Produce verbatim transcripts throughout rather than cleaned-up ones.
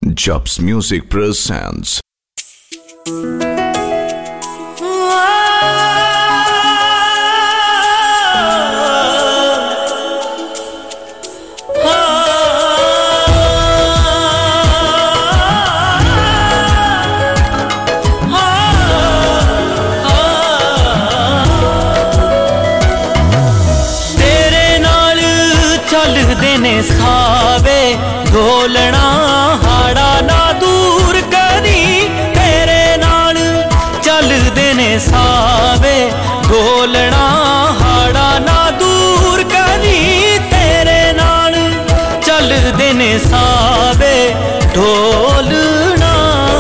Jobs Music presents. ने सावे ढोलना हाड़ा ना दूर करी तेरे नाल चल देने सावे ढोलना हाड़ा ना दूर करी तेरे नाल चल देने सावे ढोलना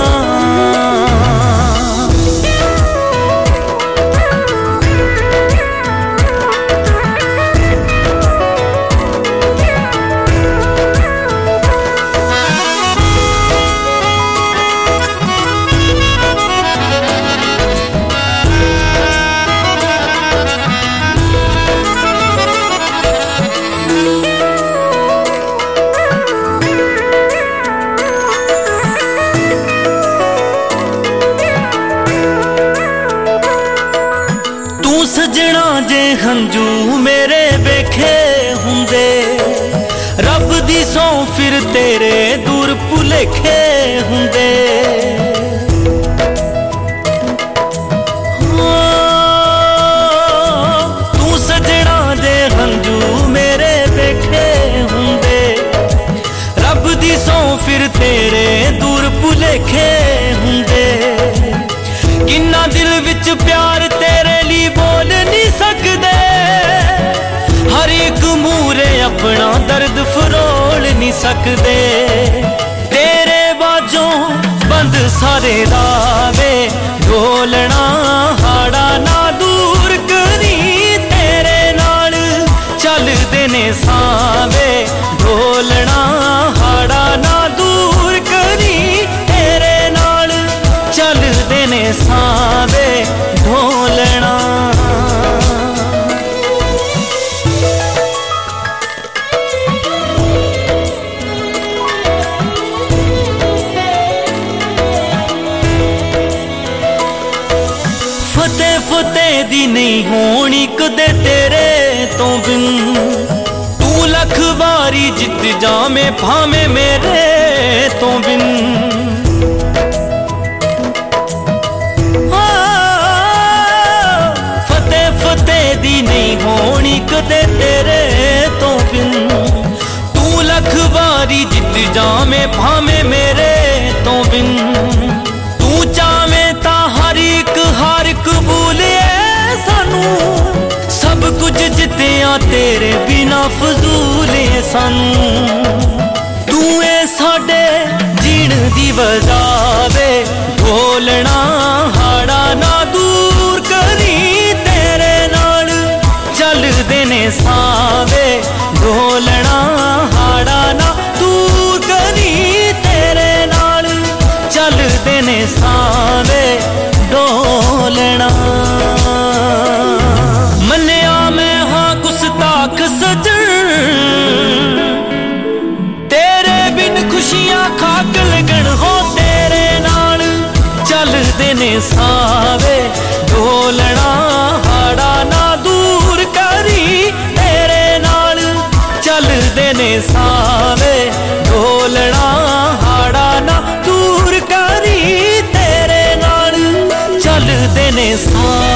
सजना जे हंजू मेरे वेखे हुंदे रब दी सौ फिर तेरे दूर भुलेखे हुंदे तू सजना जे हंजू मेरे वेखे हुंदे रब दी सौ फिर तेरे दूर भुलेखे हुंदे किन्ना दिल विच प्यार तेरे लिए बोल नहीं सकदे हर एक मूरे अपना दर्द फरोल नहीं सकदे तेरे बाजों बंद सारे रावे ढोलना हाड़ा ना दूर करी तेरे नाल चल देने सावे ढोलना हाड़ा ना दूर करी तेरे नाल चल देने सावे ढोलना फतेह फतेह दी नहीं होनी कदे तेरे तो बिन तू लख बारी जित जामे भावे मेरे तो बिन दी नहीं होनी कदे तेरे तो बिन तू लख बारी जित जामे भावे मेरे तो बिन तू चावे ता हर एक हार कबूल है सानू सब कुछ जितिया तेरे बिना फजूल है सानू तू है साडे जीण दी वजह वे ढोलना हाड़ा ना दूर करी तेरे नाल चल देने सावे ढोलना हाड़ा ना दूर करी तेरे नाल चल देने सावे ढोलना मन्निया मैं हाँ गुस्ताख सजन तेरे बिन खुशियां खाक लगन हो तेरे नाल चल देने सावे ढोलना हाड़ा ना दूर करी तेरे नाल चल देने सावे ढोलना हाड़ा ना दूर करी तेरे नाल चल देने सावे